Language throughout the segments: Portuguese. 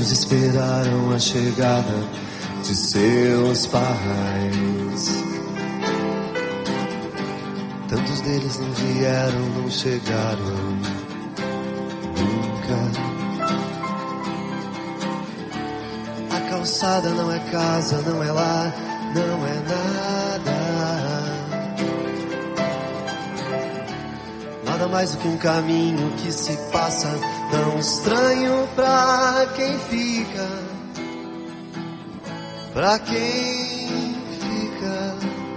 Muitos esperaram a chegada de seus pais. Tantos deles não vieram, não chegaram nunca. A calçada não é casa, não é lar, não é nada. Nada mais do que um caminho que se passa, tão estranho pra quem fica. Pra quem fica.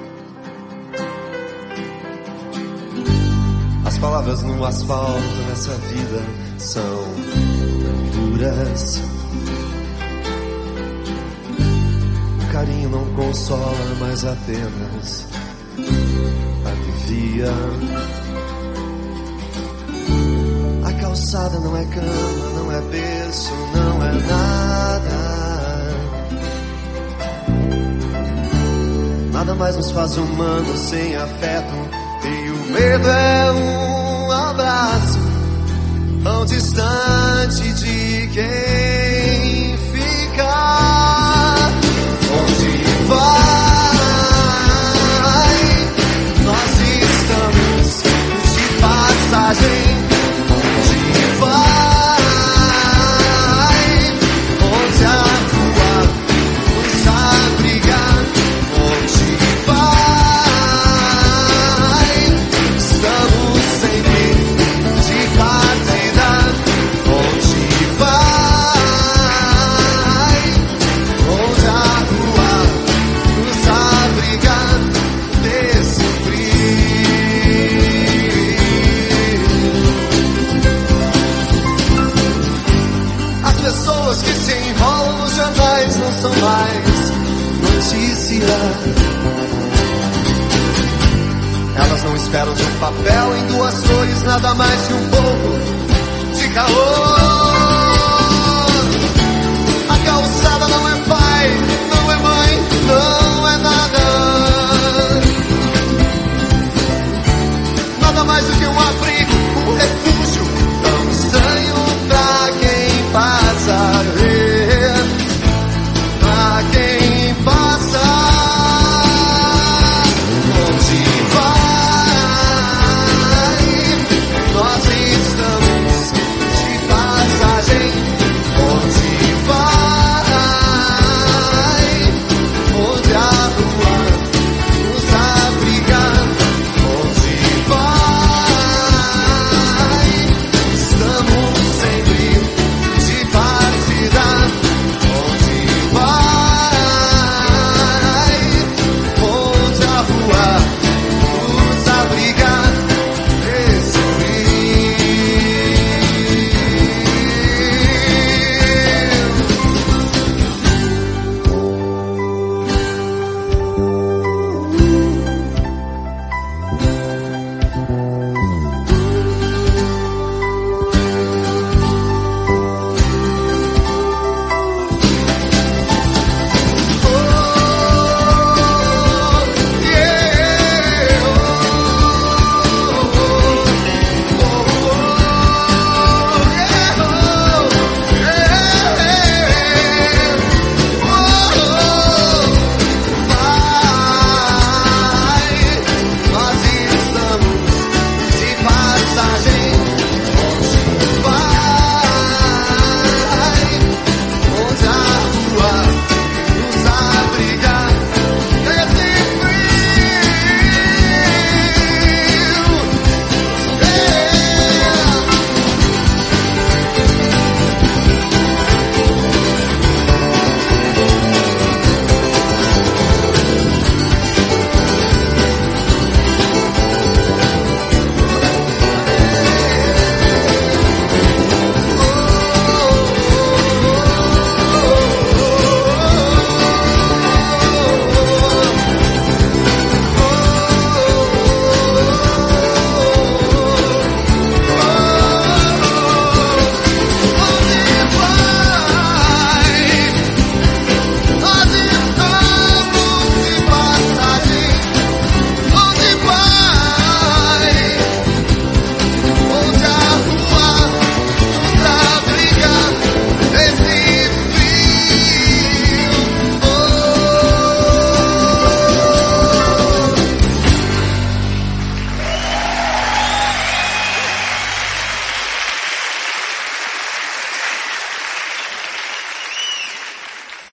As palavras no asfalto nessa vida são duras. O carinho não consola, mas apenas alivia. A calçada não é cama, não é berço, não é nada. Nada mais nos faz humanos sem afeto. E o medo é um abraço tão distante de quem fica. Onde vai? Nós estamos de passagem. Onde vai? Onde a rua nos abriga? Onde vai? Estamos sempre de partida. Onde vai? Onde a rua nos abriga desse frio. As pessoas que se enrolam nos jornais não são mais notícia. Elas não esperam de um papel em duas cores, nada mais que um pouco de calor.